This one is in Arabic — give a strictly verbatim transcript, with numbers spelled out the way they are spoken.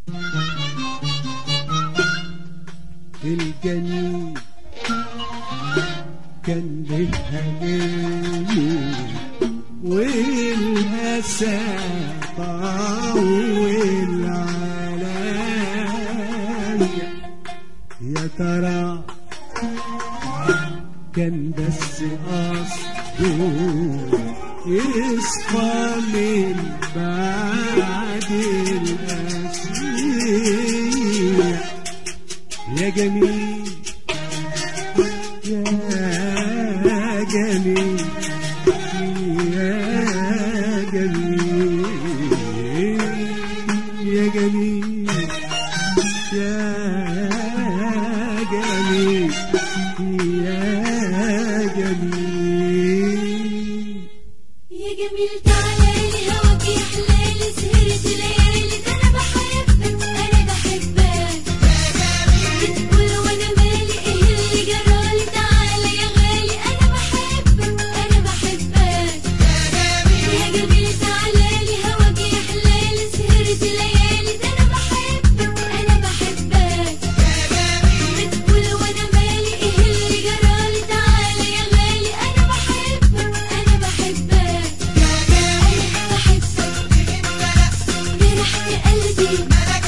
الجميل كان لها جميل والهسا طول عليا. يا ترى كان بس قصده يصفى من بعد الأسير. يا جميل يا جميل يا جميل يا جميل يا جميل يا جميل يا جميل تعالى لي هواك يا حلالي سهرت ليالي ده انا بحبك انا بحبك بتقول وانا مالي ايه اللي جرالي تعالى يا غالي انا بحبك انا بحبك يا جميل تعالى لي هواك يا حلالي سهرت ليالي ده انا بحبك انا بحبك بتقول وانا مالي ايه اللي جرالي تعالى يا غالي انا بحبك انا بحبك انا بحبك جرحت قلبي